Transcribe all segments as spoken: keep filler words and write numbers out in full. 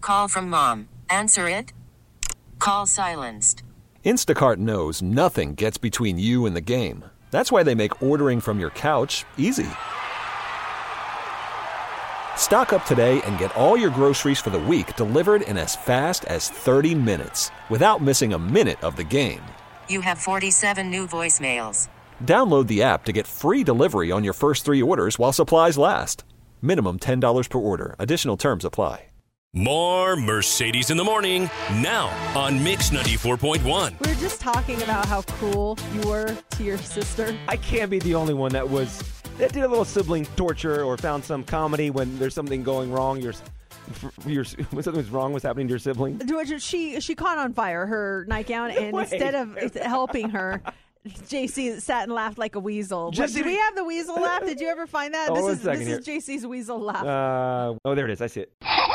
Call from mom. Answer it. Call silenced. Instacart knows nothing gets between you and the game. That's why they make ordering from your couch easy. Stock up today and get all your groceries for the week delivered in as fast as thirty minutes without missing a minute of the game. You have forty-seven new voicemails. Download the app to get free delivery on your first three orders while supplies last. Minimum ten dollars per order. Additional terms apply. More Mercedes in the Morning, now on Mix ninety-four point one. We were just talking about how cruel you were to your sister. I can't be the only one that was that did a little sibling torture or found some comedy when there's something going wrong. Your, your when something was wrong was happening to your sibling. She she caught on fire her nightgown, and Wait. instead of helping her, J C sat and laughed like a weasel. Just What, did we have the weasel laugh? Did you ever find that? Oh, this one is second this here. is J C's weasel laugh. Uh, oh, there it is. I see it.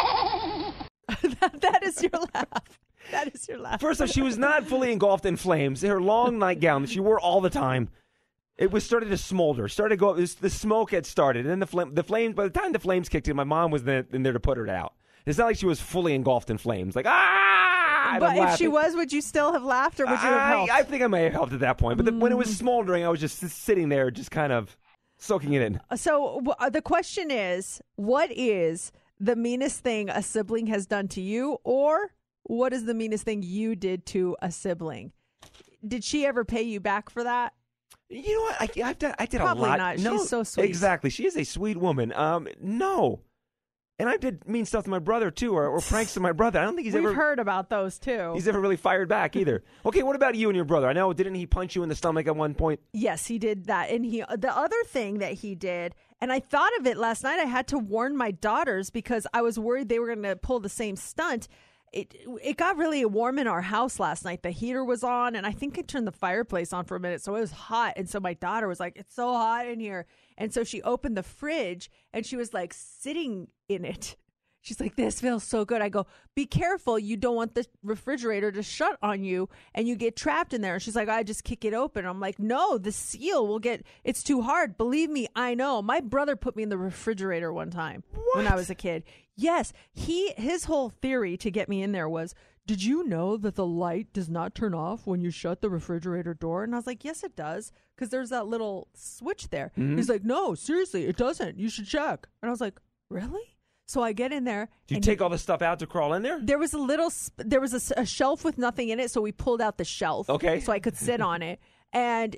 that, that is your laugh. That is your laugh. First off, she was not fully engulfed in flames. Her long nightgown that she wore all the time, it was started to smolder. Started to go. This, the smoke had started, and then the flame. The flames. By the time the flames kicked in, my mom was there, in there to put her out. It's not like she was fully engulfed in flames. Like ah! And But I'm if laughing. she was, would you still have laughed, or would you have I, helped? I think I may have helped at that point. But the, when it was smoldering, I was just sitting there, just kind of soaking it in. So w- the question is, what is the meanest thing a sibling has done to you, or what is the meanest thing you did to a sibling? Did she ever pay you back for that? You know what? I, I've done, I did Probably a lot. not. No, She's so sweet. Exactly. She is a sweet woman. Um, no. And I did mean stuff to my brother, too, or, or pranks to my brother. I don't think he's We've ever heard about those, too. he's ever really fired back either. Okay, what about you and your brother? I know, didn't he punch you in the stomach at one point? Yes, he did that. And he, the other thing that he did, and I thought of it last night, I had to warn my daughters because I was worried they were going to pull the same stunt. It it got really warm in our house last night. The heater was on, and I think I turned the fireplace on for a minute, so it was hot. And so my daughter was like, "It's so hot in here." And so she opened the fridge, and she was like sitting in it. She's like, "This feels so good." I go, "Be careful. You don't want the refrigerator to shut on you and you get trapped in there." And she's like, "I just kick it open." I'm like, "No, the seal will get, it's too hard. Believe me, I know." My brother put me in the refrigerator one time when I was a kid. Yes, he his whole theory to get me in there was, "Did you know that the light does not turn off when you shut the refrigerator door?" And I was like, "Yes, it does, because there's that little switch there." Mm-hmm. He's like, "No, seriously, it doesn't. You should check." And I was like, "Really?" So I get in there. Did you and take all the stuff out to crawl in there? There was a little, sp- there was a, s- a shelf with nothing in it, so we pulled out the shelf. Okay. So I could sit on it. And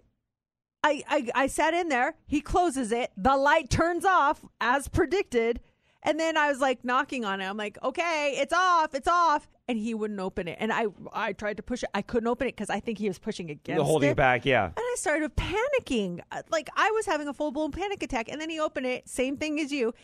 I, I, I sat in there. He closes it. The light turns off as predicted. And then I was like knocking on it. I'm like, "Okay, it's off, it's off." And he wouldn't open it. And I I tried to push it. I couldn't open it because I think he was pushing against You're holding it. it back, yeah. And I started panicking. Uh, Like I was having a full-blown panic attack. And then he opened it. Same thing as you.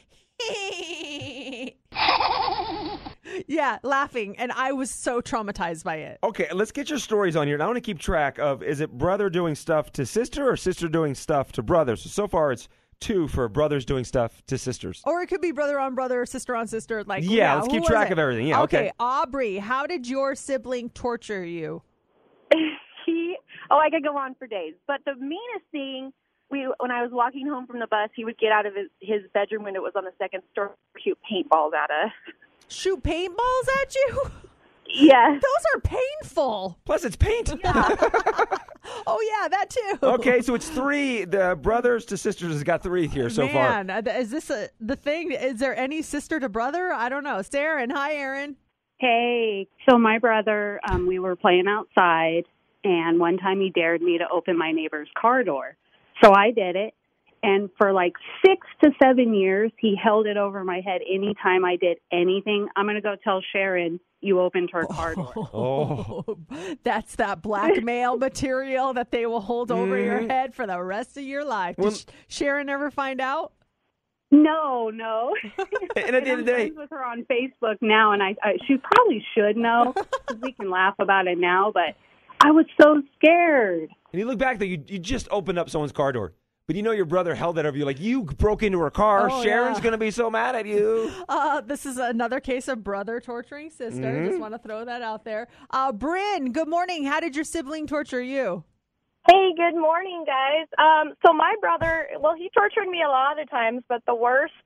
Yeah, laughing. And I was so traumatized by it. Okay, let's get your stories on here. And I want to keep track of, is it brother doing stuff to sister or sister doing stuff to brother? So, so far it's two for brothers doing stuff to sisters. Or it could be brother on brother, sister on sister. Like Yeah, let's who keep was track it? of everything. Yeah, okay. Aubrey, how did your sibling torture you? he oh I could go on for days, but the meanest thing, we when I was walking home from the bus, he would get out of his, his bedroom when it was on the second story, shoot paintballs at us. Shoot paintballs at you? Yes. Those are painful. Plus it's paint. Oh yeah, that too. Okay, so it's three. The brothers to sisters has got three here so far. Man, uh, is this a, the thing? Is there any sister to brother? I don't know. It's Aaron. Hi, Aaron. Hey, so my brother, um, we were playing outside, and one time he dared me to open my neighbor's car door. So I did it, and for like six to seven years, he held it over my head anytime I did anything. I'm going to go tell Sharon you opened her car door. Oh, that's that blackmail material that they will hold over Mm-hmm. your head for the rest of your life. Did Well- Sh- Sharon ever find out? No, no. And at the end of the day, I'm friends with her on Facebook now, and I, I she probably should know, 'cause we can laugh about it now, but I was so scared. and you look back though, you, you just opened up someone's car door. But you know your brother held that over you like, you broke into her car. Oh, Sharon's yeah. going to be so mad at you. Uh, this is another case of brother torturing sister. Mm-hmm. Just want to throw that out there. Uh, Bryn, good morning. How did your sibling torture you? Hey, good morning, guys. Um, so my brother, well, he tortured me a lot of times, but the worst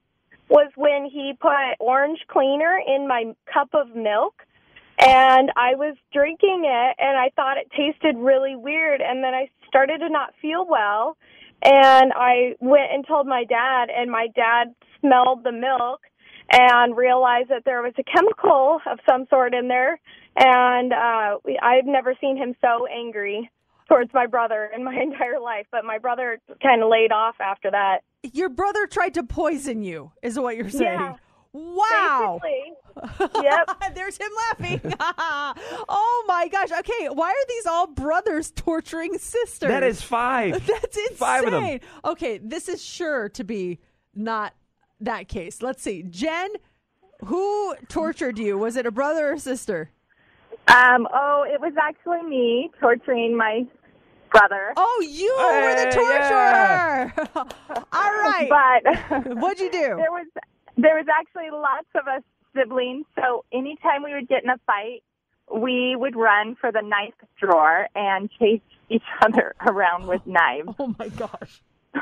was when he put orange cleaner in my cup of milk, and I was drinking it, and I thought it tasted really weird, and then I started to not feel well, and I went and told my dad, and my dad smelled the milk and realized that there was a chemical of some sort in there, and uh, we, I've never seen him so angry towards my brother in my entire life, but my brother kind of laid off after that. Your brother tried to poison you, is what you're saying. Yeah, wow. basically. Yep. There's him laughing. Oh, my gosh. Okay, why are these all brothers torturing sisters? That is five. That's insane. Five of them. Okay, this is sure to be not that case. Let's see. Jen, who tortured you? Was it a brother or sister? Um, oh, it was actually me torturing my brother. Oh, you Hey, were the torturer. All right. But What'd you do? there was there was actually lots of us siblings, so anytime we would get in a fight, we would run for the knife drawer and chase each other around with knives. Oh, my gosh.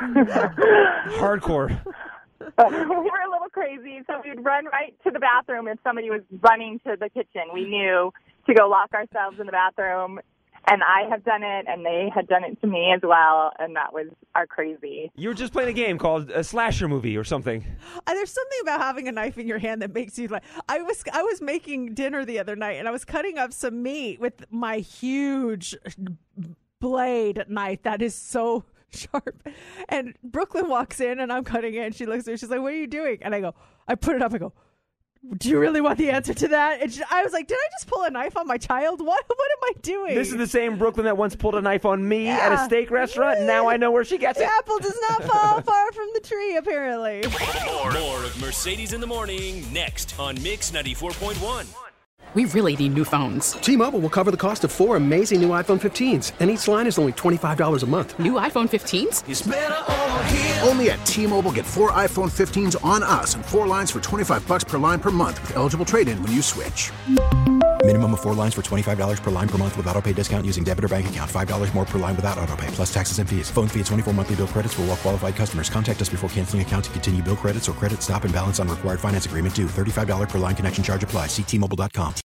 Hardcore. We were a little crazy, so we'd run right to the bathroom if somebody was running to the kitchen. We knew to go lock ourselves in the bathroom, and I have done it, and they had done it to me as well, and that was our crazy. You were just playing a game called a slasher movie or something. Uh, there's something about having a knife in your hand that makes you like. I was I was making dinner the other night, and I was cutting up some meat with my huge blade knife that is so sharp. And Brooklyn walks in, and I'm cutting it, and she looks at me. She's like, "What are you doing?" And I go, I put it up. I go, "Do you really want the answer to that?" And she, I was like, "Did I just pull a knife on my child? What What am I doing?" This is the same Brooklyn that once pulled a knife on me Yeah. at a steak restaurant, and now I know where she gets The it. apple does not fall far from the tree, apparently. More, more of Mercedes in the Morning next on Mix ninety-four point one. We really need new phones. T-Mobile will cover the cost of four amazing new iPhone fifteens, and each line is only twenty-five dollars a month. New iPhone fifteens? It's better over here. Only at T-Mobile, get four iPhone fifteens on us and four lines for twenty-five dollars per line per month with eligible trade-in when you switch. Minimum of four lines for twenty-five dollars per line per month with autopay discount using debit or bank account. five dollars more per line without autopay, plus taxes and fees. Phone fee at twenty-four monthly bill credits for well-qualified customers. Contact us before canceling account to continue bill credits or credit stop and balance on required finance agreement due. thirty-five dollars per line connection charge applies. See T Mobile dot com.